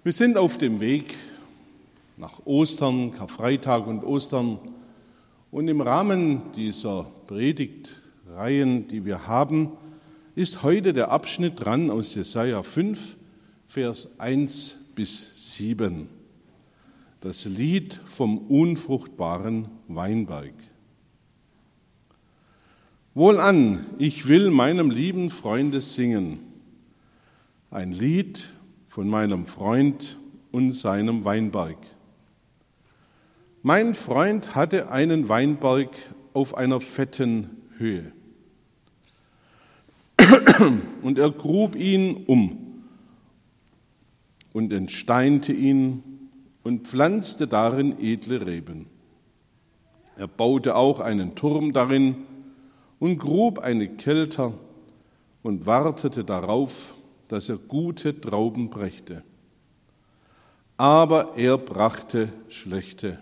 Wir sind auf dem Weg nach Ostern, Karfreitag und Ostern. Und im Rahmen dieser Predigtreihen, die wir haben, ist heute der Abschnitt dran aus Jesaja 5, Vers 1 bis 7. Das Lied vom unfruchtbaren Weinberg. Wohlan, ich will meinem lieben Freunde singen, ein Lied von meinem Freund und seinem Weinberg. Mein Freund hatte einen Weinberg auf einer fetten Höhe. Und er grub ihn um und entsteinte ihn und pflanzte darin edle Reben. Er baute auch einen Turm darin und grub eine Kelter und wartete darauf, dass er gute Trauben brächte. Aber er brachte schlechte.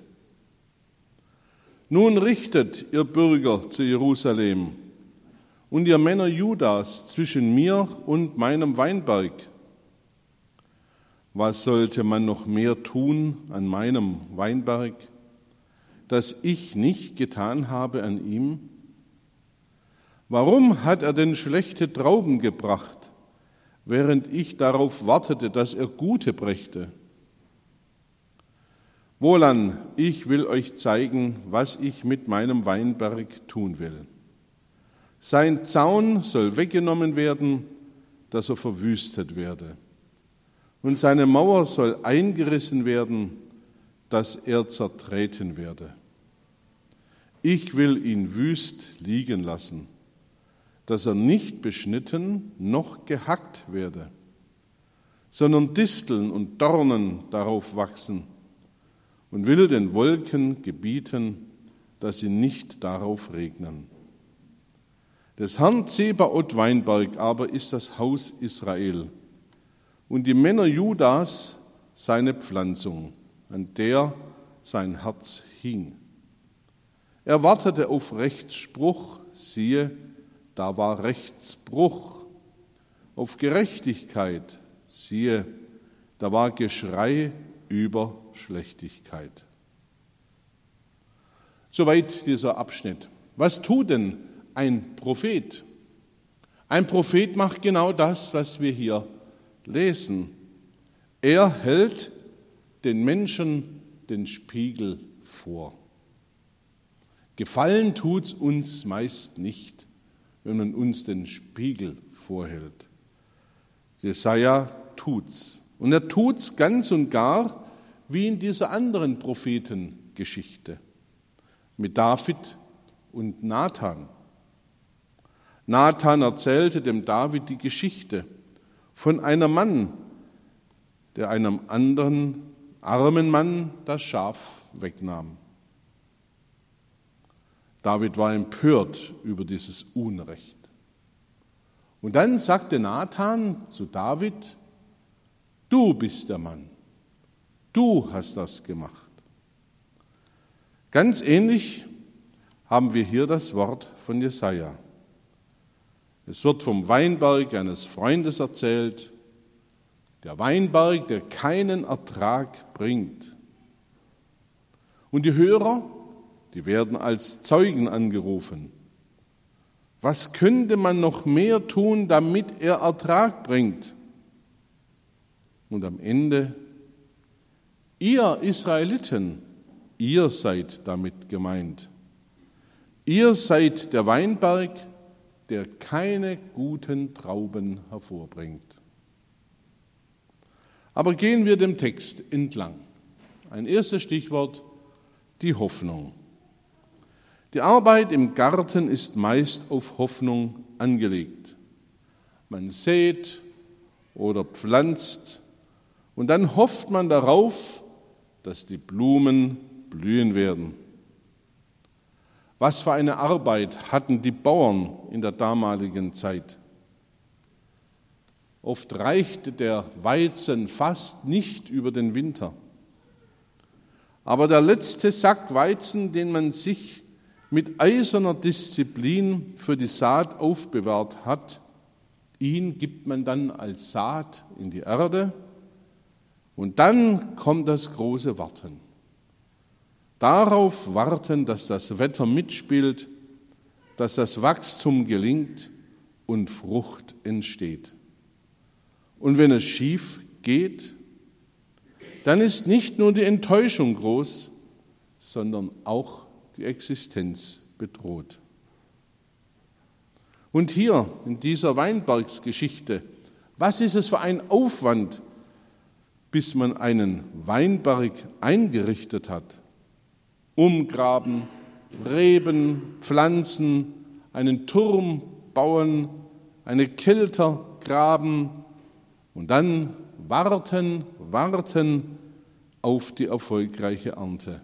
Nun richtet, ihr Bürger zu Jerusalem und ihr Männer Judas zwischen mir und meinem Weinberg. Was sollte man noch mehr tun an meinem Weinberg, das ich nicht getan habe an ihm? Warum hat er denn schlechte Trauben gebracht, während ich darauf wartete, dass er gute brächte? Wohlan, ich will euch zeigen, was ich mit meinem Weinberg tun will. Sein Zaun soll weggenommen werden, dass er verwüstet werde. Und seine Mauer soll eingerissen werden, dass er zertreten werde. Ich will ihn wüst liegen lassen, dass er nicht beschnitten noch gehackt werde, sondern Disteln und Dornen darauf wachsen, und will den Wolken gebieten, dass sie nicht darauf regnen. Des Herrn Zebaoth Weinberg aber ist das Haus Israel und die Männer Judas seine Pflanzung, an der sein Herz hing. Er wartete auf Rechtsspruch, siehe, da war Rechtsbruch. Auf Gerechtigkeit, siehe, da war Geschrei über Schlechtigkeit. Soweit dieser Abschnitt. Was tut denn ein Prophet? Ein Prophet macht genau das, was wir hier lesen. Er hält den Menschen den Spiegel vor. Gefallen tut's uns meist nicht, wenn man uns den Spiegel vorhält. Jesaja tut's. Und er tut's ganz und gar wie in dieser anderen Prophetengeschichte mit David und Nathan. Nathan erzählte dem David die Geschichte von einem Mann, der einem anderen armen Mann das Schaf wegnahm. David war empört über dieses Unrecht. Und dann sagte Nathan zu David: Du bist der Mann. Du hast das gemacht. Ganz ähnlich haben wir hier das Wort von Jesaja. Es wird vom Weinberg eines Freundes erzählt, der Weinberg, der keinen Ertrag bringt. Und die Hörer, die werden als Zeugen angerufen. Was könnte man noch mehr tun, damit er Ertrag bringt? Und am Ende: Ihr Israeliten, ihr seid damit gemeint. Ihr seid der Weinberg, der keine guten Trauben hervorbringt. Aber gehen wir dem Text entlang. Ein erstes Stichwort: die Hoffnung. Die Arbeit im Garten ist meist auf Hoffnung angelegt. Man sät oder pflanzt und dann hofft man darauf, dass die Blumen blühen werden. Was für eine Arbeit hatten die Bauern in der damaligen Zeit? Oft reichte der Weizen fast nicht über den Winter. Aber der letzte Sack Weizen, den man sich mit eiserner Disziplin für die Saat aufbewahrt hat, ihn gibt man dann als Saat in die Erde Und dann kommt das große Warten. Darauf warten, dass das Wetter mitspielt, dass das Wachstum gelingt und Frucht entsteht. Und wenn es schief geht, dann ist nicht nur die Enttäuschung groß, sondern auch die Existenz bedroht. Und hier in dieser Weinbergsgeschichte, was ist es für ein Aufwand, bis man einen Weinberg eingerichtet hat? Umgraben, Reben, pflanzen, einen Turm bauen, eine Kelter graben und dann warten auf die erfolgreiche Ernte.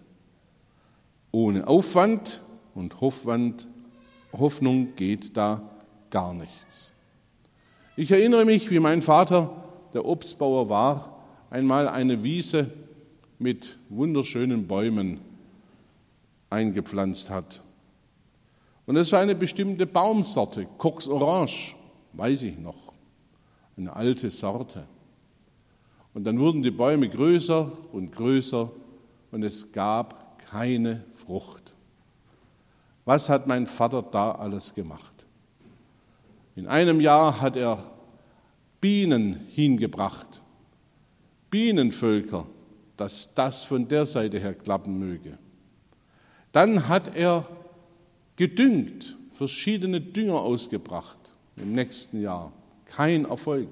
Ohne Aufwand und Hoffnung geht da gar nichts. Ich erinnere mich, wie mein Vater, der Obstbauer war, einmal eine Wiese mit wunderschönen Bäumen eingepflanzt hat. Und es war eine bestimmte Baumsorte, Cox Orange, weiß ich noch, eine alte Sorte. Und dann wurden die Bäume größer und größer und es gab keine Frucht. Was hat mein Vater da alles gemacht? In einem Jahr hat er Bienen hingebracht, Bienenvölker, dass das von der Seite her klappen möge. Dann hat er gedüngt, verschiedene Dünger ausgebracht im nächsten Jahr. Kein Erfolg.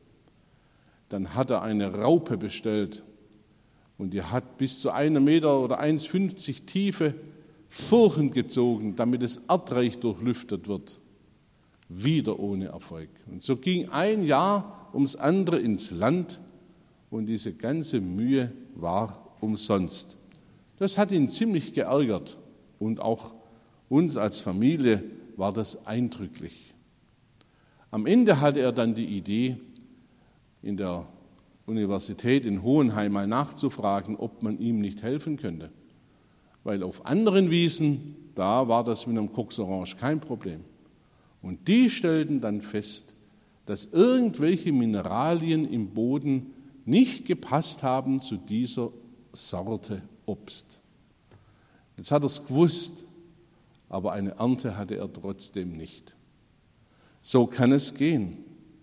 Dann hat er eine Raupe bestellt und die hat bis zu 1 Meter oder 1,50 Tiefe Furchen gezogen, damit es erdreich durchlüftet wird. Wieder ohne Erfolg. Und so ging ein Jahr ums andere ins Land und diese ganze Mühe war umsonst. Das hat ihn ziemlich geärgert und auch uns als Familie war das eindrücklich. Am Ende hatte er dann die Idee, in der Universität in Hohenheim mal nachzufragen, ob man ihm nicht helfen könnte. Weil auf anderen Wiesen, da war das mit einem Cox Orange kein Problem. Und die stellten dann fest, dass irgendwelche Mineralien im Boden nicht gepasst haben zu dieser Sorte Obst. Jetzt hat er es gewusst, aber eine Ernte hatte er trotzdem nicht. So kann es gehen.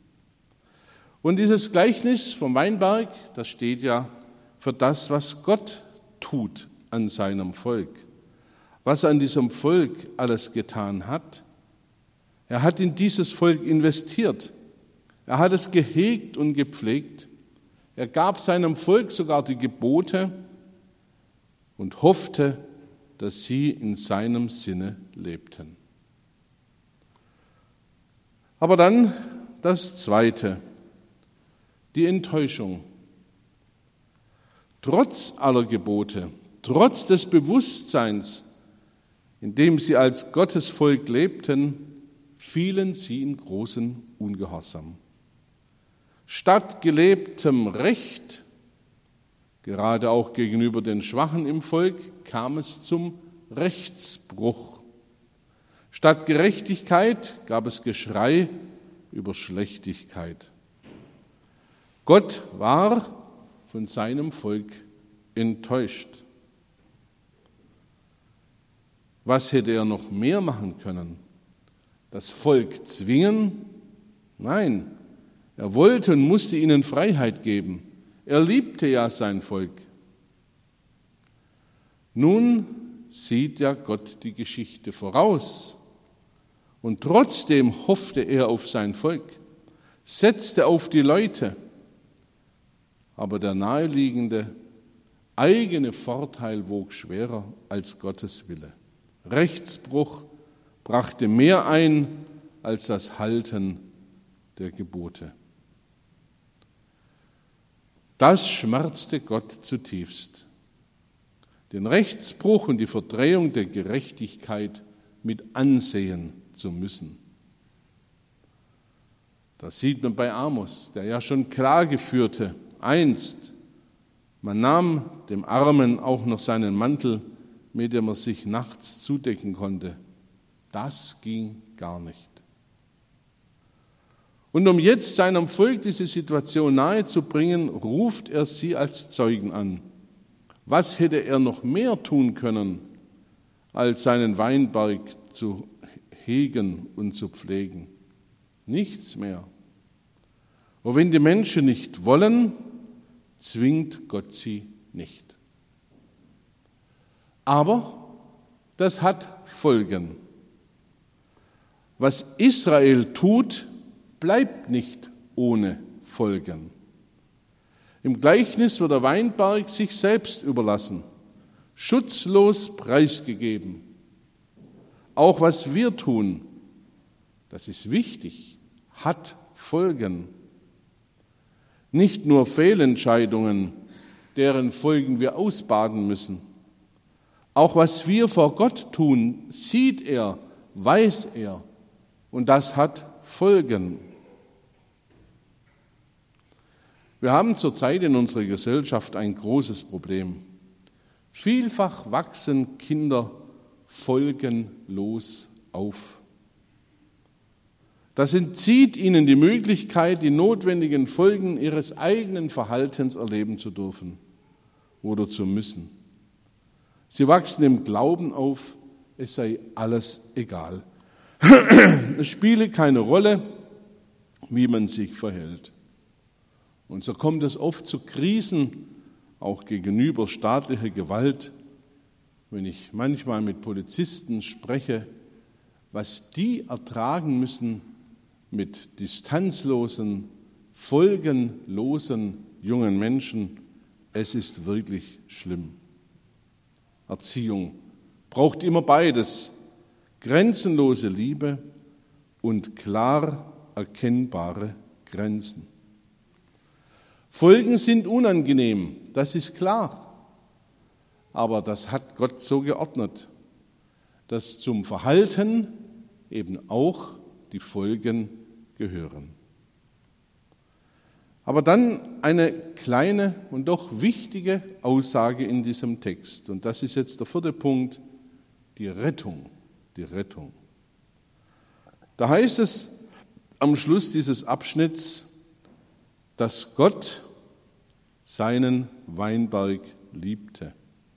Und dieses Gleichnis vom Weinberg, das steht ja für das, was Gott tut an seinem Volk. Was er an diesem Volk alles getan hat. Er hat in dieses Volk investiert. Er hat es gehegt und gepflegt. Er gab seinem Volk sogar die Gebote und hoffte, dass sie in seinem Sinne lebten. Aber dann das Zweite, die Enttäuschung. Trotz aller Gebote, trotz des Bewusstseins, in dem sie als Gottesvolk lebten, fielen sie in großen Ungehorsam. Statt gelebtem Recht, gerade auch gegenüber den Schwachen im Volk, kam es zum Rechtsbruch. Statt Gerechtigkeit gab es Geschrei über Schlechtigkeit. Gott war von seinem Volk enttäuscht. Was hätte er noch mehr machen können? Das Volk zwingen? Nein, er wollte und musste ihnen Freiheit geben. Er liebte ja sein Volk. Nun sieht ja Gott die Geschichte voraus. Und trotzdem hoffte er auf sein Volk, setzte auf die Leute. Aber der naheliegende eigene Vorteil wog schwerer als Gottes Wille. Rechtsbruch brachte mehr ein als das Halten der Gebote. Das schmerzte Gott zutiefst. Den Rechtsbruch und die Verdrehung der Gerechtigkeit mit ansehen zu müssen. Das sieht man bei Amos, der ja schon Klage führte. Einst, man nahm dem Armen auch noch seinen Mantel, mit dem er sich nachts zudecken konnte. Das ging gar nicht. Und um jetzt seinem Volk diese Situation nahezubringen, ruft er sie als Zeugen an. Was hätte er noch mehr tun können, als seinen Weinberg zu hegen und zu pflegen? Nichts mehr. Und wenn die Menschen nicht wollen, zwingt Gott sie nicht. Aber das hat Folgen. Was Israel tut, bleibt nicht ohne Folgen. Im Gleichnis wird der Weinberg sich selbst überlassen, schutzlos preisgegeben. Auch was wir tun, das ist wichtig, hat Folgen. Nicht nur Fehlentscheidungen, deren Folgen wir ausbaden müssen. Auch was wir vor Gott tun, sieht er, weiß er, und das hat Folgen. Wir haben zurzeit in unserer Gesellschaft ein großes Problem. Vielfach wachsen Kinder folgenlos auf. Das entzieht ihnen die Möglichkeit, die notwendigen Folgen ihres eigenen Verhaltens erleben zu dürfen oder zu müssen. Sie wachsen im Glauben auf, es sei alles egal. Es spiele keine Rolle, wie man sich verhält. Und so kommt es oft zu Krisen, auch gegenüber staatlicher Gewalt. Wenn ich manchmal mit Polizisten spreche, was die ertragen müssen mit distanzlosen, folgenlosen jungen Menschen, es ist wirklich schlimm. Erziehung braucht immer beides, grenzenlose Liebe und klar erkennbare Grenzen. Folgen sind unangenehm, das ist klar, aber das hat Gott so geordnet, dass zum Verhalten eben auch die Folgen gehören. Aber dann eine kleine und doch wichtige Aussage in diesem Text. Und das ist jetzt der 4. Punkt, die Rettung. Die Rettung. Da heißt es am Schluss dieses Abschnitts, dass Gott seinen Weinberg liebte.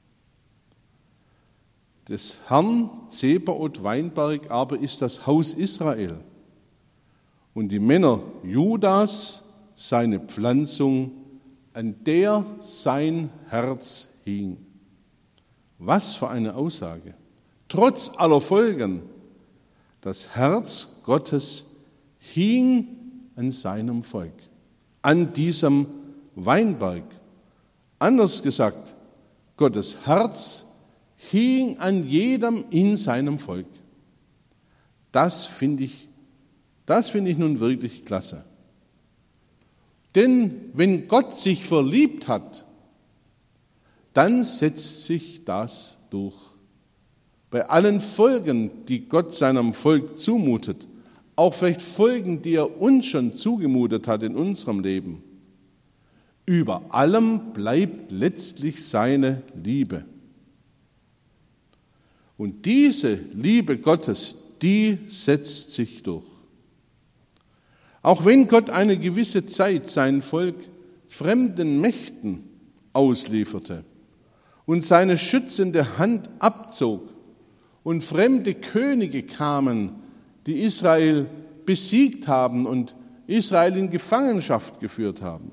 Des Herrn Zebaoth Weinberg aber ist das Haus Israel und die Männer Judas seine Pflanzung, an der sein Herz hing. Was für eine Aussage! Trotz aller Folgen, das Herz Gottes hing an seinem Volk, an diesem Weinberg. Anders gesagt, Gottes Herz hing an jedem in seinem Volk. Das finde ich nun wirklich klasse. Denn wenn Gott sich verliebt hat, dann setzt sich das durch. Bei allen Folgen, die Gott seinem Volk zumutet, auch vielleicht Folgen, die er uns schon zugemutet hat in unserem Leben, über allem bleibt letztlich seine Liebe. Und diese Liebe Gottes, die setzt sich durch. Auch wenn Gott eine gewisse Zeit sein Volk fremden Mächten auslieferte und seine schützende Hand abzog und fremde Könige kamen, die Israel besiegt haben und Israel in Gefangenschaft geführt haben.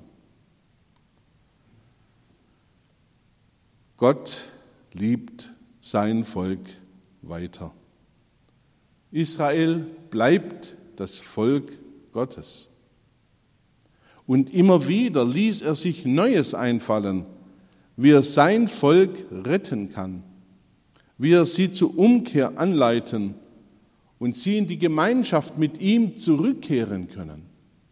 Gott liebt sein Volk weiter. Israel bleibt das Volk Gottes. Und immer wieder ließ er sich Neues einfallen, wie er sein Volk retten kann, wie er sie zur Umkehr anleiten und sie in die Gemeinschaft mit ihm zurückkehren können.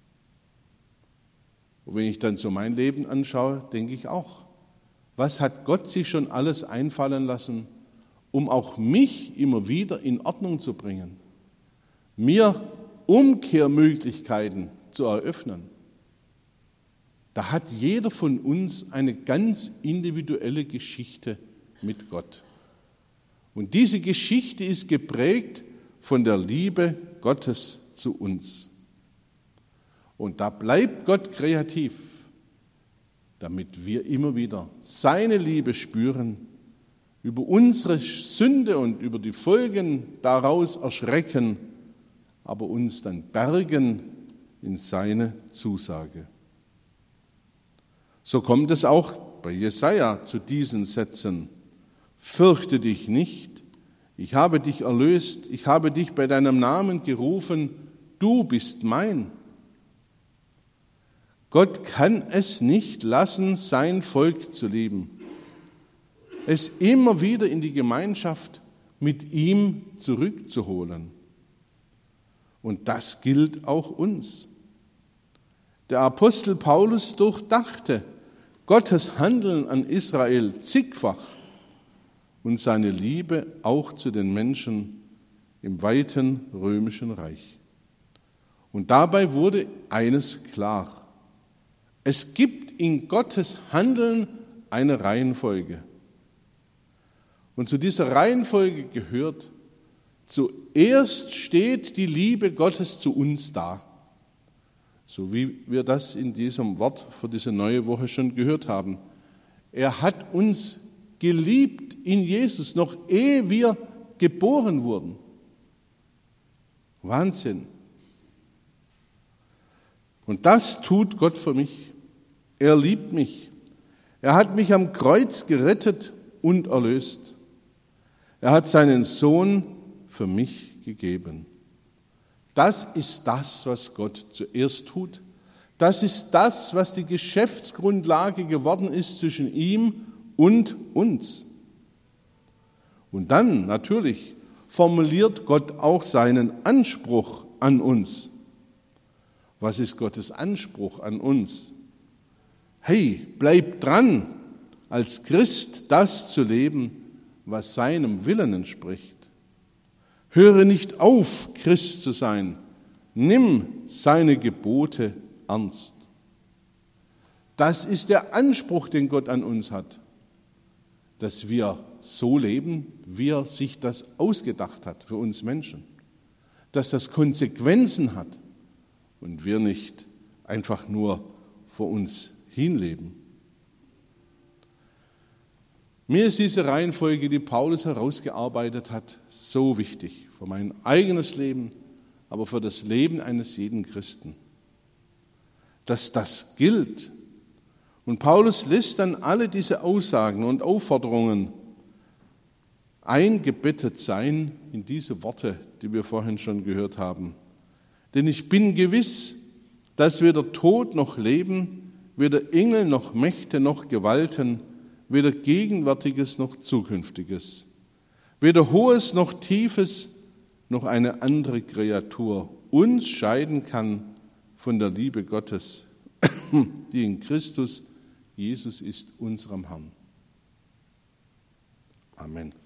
Und wenn ich dann so mein Leben anschaue, denke ich auch, was hat Gott sich schon alles einfallen lassen, um auch mich immer wieder in Ordnung zu bringen, mir Umkehrmöglichkeiten zu eröffnen. Da hat jeder von uns eine ganz individuelle Geschichte mit Gott. Und diese Geschichte ist geprägt von der Liebe Gottes zu uns. Und da bleibt Gott kreativ, damit wir immer wieder seine Liebe spüren, über unsere Sünde und über die Folgen daraus erschrecken, aber uns dann bergen in seine Zusage. So kommt es auch bei Jesaja zu diesen Sätzen: Fürchte dich nicht, ich habe dich erlöst, ich habe dich bei deinem Namen gerufen, du bist mein. Gott kann es nicht lassen, sein Volk zu lieben, es immer wieder in die Gemeinschaft mit ihm zurückzuholen. Und das gilt auch uns. Der Apostel Paulus durchdachte Gottes Handeln an Israel zigfach und seine Liebe auch zu den Menschen im weiten römischen Reich. Und dabei wurde eines klar: Es gibt in Gottes Handeln eine Reihenfolge. Und zu dieser Reihenfolge gehört: Zuerst steht die Liebe Gottes zu uns da. So wie wir das in diesem Wort für diese neue Woche schon gehört haben. Er hat uns geliebt in Jesus, noch ehe wir geboren wurden. Wahnsinn. Und das tut Gott für mich. Er liebt mich. Er hat mich am Kreuz gerettet und erlöst. Er hat seinen Sohn für mich gegeben. Das ist das, was Gott zuerst tut. Das ist das, was die Geschäftsgrundlage geworden ist zwischen ihm und uns. Und dann natürlich formuliert Gott auch seinen Anspruch an uns. Was ist Gottes Anspruch an uns? Hey, bleib dran, als Christ das zu leben, was seinem Willen entspricht. Höre nicht auf, Christ zu sein. Nimm seine Gebote ernst. Das ist der Anspruch, den Gott an uns hat, dass wir so leben, wie er sich das ausgedacht hat für uns Menschen. Dass das Konsequenzen hat und wir nicht einfach nur vor uns hinleben. Mir ist diese Reihenfolge, die Paulus herausgearbeitet hat, so wichtig für mein eigenes Leben, aber für das Leben eines jeden Christen, dass das gilt. Und Paulus lässt dann alle diese Aussagen und Aufforderungen eingebettet sein in diese Worte, die wir vorhin schon gehört haben. Denn ich bin gewiss, dass weder Tod noch Leben, weder Engel noch Mächte noch Gewalten, weder Gegenwärtiges noch Zukünftiges, weder Hohes noch Tiefes noch eine andere Kreatur uns scheiden kann von der Liebe Gottes, die in Christus Jesus ist, unserem Herrn. Amen.